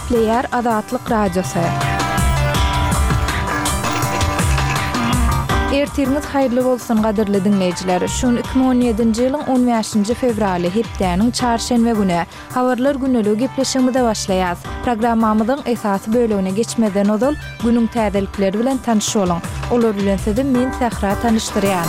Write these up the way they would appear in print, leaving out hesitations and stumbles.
Gepleyer Azatlyk Radiosu. Ertiriniz hayırlı bolsun gaderli dinleyijiler. Şun 2017-nji ýylyň 15-nji fevraly hepdeniň çarşembe güni habarlar güneligi gepleşigimizde başlaýas. Programmamyzyň esasy bölügine geçmeden odul günüň täzelikleri bilen tanış bolun. Olar bilen sizi men Sahra tanışdyrýan.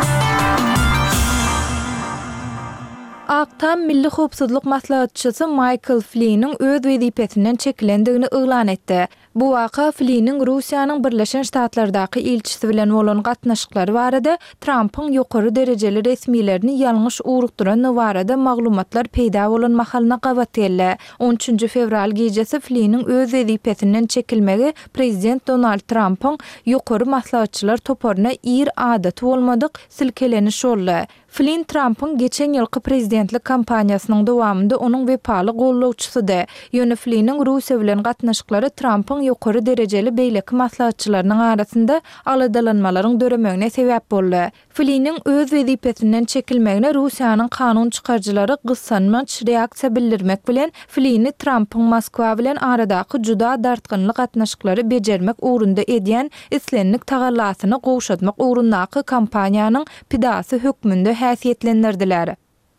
Aktam Milli Howpsuzlyk maslahatçysy Michael Flynn'in öz wezipetinden çekilendigini ýylan etdi. Bu waka Flynn'in Russiýanyň Birleşen Ştatlardaky elçisi bilen bolan gatnaşyklary barada Trump'yň ýokary derejeli resmilerini ýalňyş urukduran barada maglumatlar peýda bolan mahalyna gabatdy. 13 fevral gecesi Flynn'in öz wezipetinden çekilmegi Prezident Donald Trump'yň ýokary maslahatçylar toporuna ir adaty bolmadyk silkeleniş boldy. Flynn Trump'yň geçen ýylky prezidentlik kampaniýasynyň dowamında onuň wepaly gollawçysydy. Ýöne Flynn'in Russiýa bilen gatnaşyklary Trump'yň ýokary derejeli beýleki maslahatçylarynyň arasynda aladalanmalaryň döremegine sebäp boldy. Flynn'in öz wezipetinden çekilmegine Russiýanyň kanun çykarjylary gyssanmaç reaksiýa bildirmek bilen Flynn'i Trump'yň Moskwa bilen aradaky juda dartgynly gatnaşyklary bejermek ugrunda edýän islenlik tagallasyny gowşatmak ugrundaky kampaniýanyň pidasy hökmünde häsiýetlendirdiler.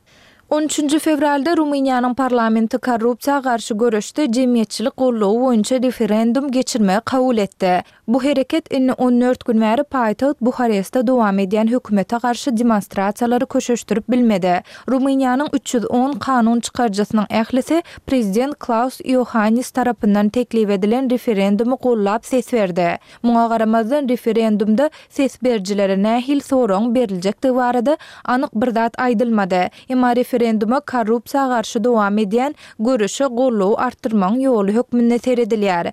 13 fevralda Rumyniýanyň parlamenti korrupsiýa garşy görüşde jemgyýetçilik gollawy boýunça referendum geçirmegi kabul etdi. Bu hereket 14 gün bäri paýtaht Buharestde dowam edýän hökümete garşy demonstrasiýalary köşeşdirip bilmedi. Rumyniýanyň 310 kanun çykarjysynyň ählisi prezident Klaus Iohannis tarapyndan teklip edilen referendumy gollap ses berdi. Muňa garamazdan referendumda ses berjilere nähil soraň beriljekdi barada anyk bir zat aýdylmady. Emma referenduma korrupsiýa garşy dowam edýän görüşe gollaw artdyrmaň ýoly hökmünde seredilýär.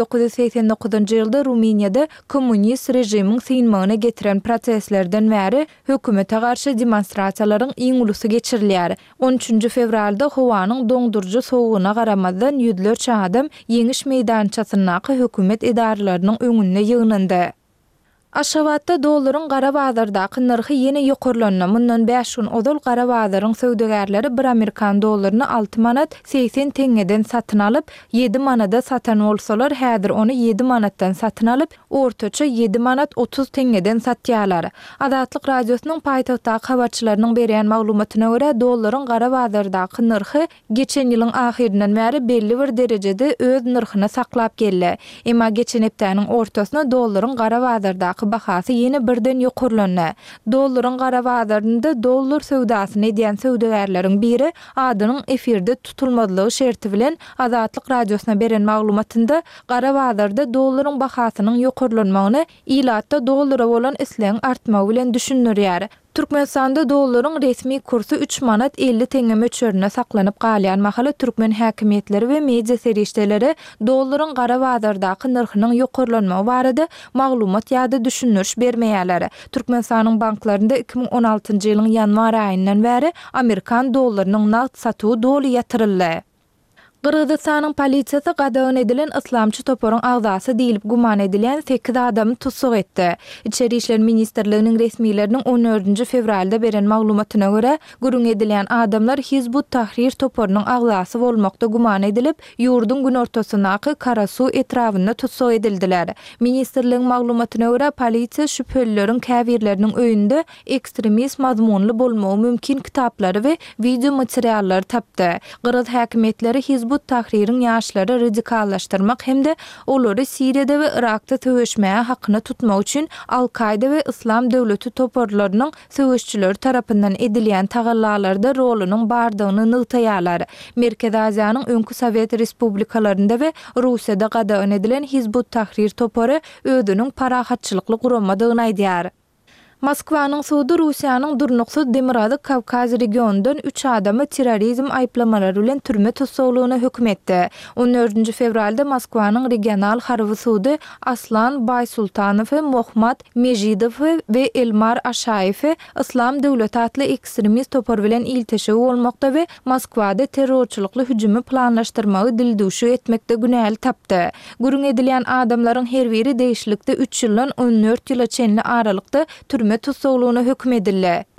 1989-njy ýylda Rumyniýada kommunist rejimiň synmagyna getiren proseslerden bäri hökümete garşy demonstrasiýalaryň iň ulusy geçirilýär. 13 fevralda howanyň doňdurjy sowuguna garamazdan ýüzlerçe adam ýeňiş meýdançasynaky hökümet edaralarynyň öňünde ýygnandy. Aşgabatda dollaryň gara bazardaky narhy ýene ýokarlandy. Mundan 5 gün odul gara bazaryň söwdegärleri 1 Amerikan dollaryny 6 manat 80 teňeden satyn alyp 7 manada satan bolsalar, häzir onu 7 manatdan satyn alyp ortaça 7 manat 30 teňeden satýarlar. Azatlyk radiosynyň paýtagtdaky habarçylarynyň berýän maglumatyna görä dollaryň gara bazardaky narhy geçen ýylyň ahirinden bäri belli bir derejede öz narhyny saklap geldi. Emma geçen hepdeniň ortasyna dollaryň gara bazardaky bahasy ýene birden ýokarlandy. Dollaryň gara bazarynda dollar söwdasyny edýän söwdegärleriň biri adynyň efirde tutulmadylygy şerti bilen Azatlyk radiosyna beren maglumatynda gara bazarda dollaryň bahasynyň ýokarlanmagyny ilatda dollara bolan isleň artmagy bilen düşünýär. Türkmenistanda dollaryň resmi kursu 3 manat 50 teňe möçberine saklanyp galýan mahaly türkmen häkimetleri we media serişdeleri dollaryň gara bazardaky narhynyň ýokarlanmagy barada maglumat ýa-da düşünürş bermeýärler. Türkmenistanyň banklaryna 2016-njy ýylyň ýanwar aýyndan bäri Amerikan dollarynyň naqd satygy doly ýatyryldy. Qırgızstanyň polisiýasy gadagyn edilen islamçy toporyň agzasy diýilip guman edilen 8 adamy tutsak etdi. İçeri işler ministrliginiň resmiýetleriniň 14 fevralda beren maglumatyna görä, gurun edilen adamlar Hizbut Tahrir toporynyň agzasy bolmakda guman edilip, ýurdun gün ortasyndaky Karasu etrafynda tutsak edildiler. Ministrligiň maglumatyna görä, polisiýa şüphelilerin käbirleriniň öýünde ekstremist mazmunly bolmagy mümkin kitaplary we video materiallary tapdy. Qırgız häkimetleri Hizbut Tahrir'in ýaşlary radikallaşdyrmak hemde olary Siriýada we Irakda töweşmäge hakyny tutmak üçin Al-Qaida we Islam döwleti toporlarynyň söwüşçileri tarapyndan edilýän tagallalarda rolunyň bardygyny nygtaýarlar. Merkez Aziýanyň öňkü Sowet respublikalarynda we Russiýada gadagyn edilen Hizbut Tahrir topory özüniň parahatçylykly guramadygyny aýdýar. Moskwanyň sudy Russiýanyň Durnuksuz Demirady Kavkaz regionundan 3 adamy terrorizm aýplamalary bilen türme tutsaglygyna hökm etdi. 14 fevralda Moskwanyň regional harby sudy Aslan Baysultanow, Mohmad Mejidow we Elmar Aşayew Islam döwleti atly ekstremist topar bilen iltişi bolmakda we Moskwada terrorçylykly hüjumy planlaşdyrmagy dildüşü etmekde günäl tapdy. Gurun edilen adamlaryň her biri değişlikde 3 ýyldan 14 ýyla çenli aralykda türme tutsaglygyna hökm edildi.